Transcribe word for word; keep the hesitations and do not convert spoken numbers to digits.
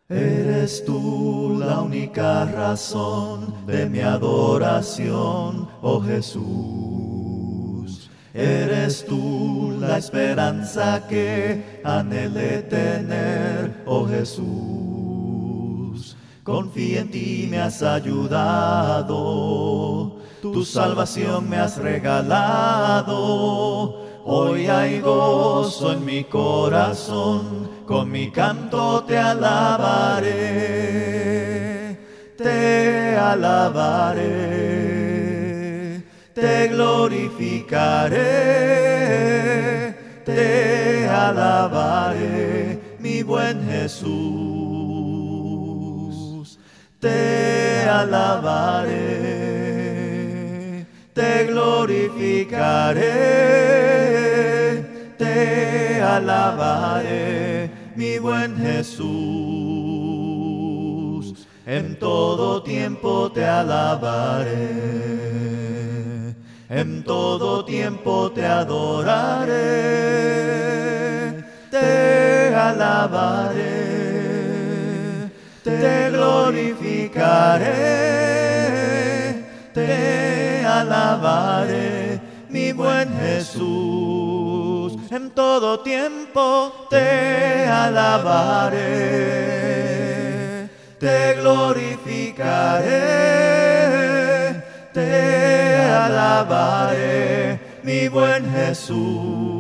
Eres tú la única razón de mi adoración, oh Jesús. Eres tú la esperanza que anhelé tener, oh Jesús. Confío en ti, me has ayudado, tu salvación me has regalado. Hoy hay gozo en mi corazón, con mi canto te alabaré, te alabaré, te glorificaré, te alabaré, mi buen Jesús, te alabaré, te glorificaré, te alabaré, mi buen Jesús, en todo tiempo te alabaré, en todo tiempo te adoraré, te alabaré, te glorificaré, te alabaré, mi buen Jesús, en todo tiempo te alabaré, te glorificaré, te alabaré, mi buen Jesús.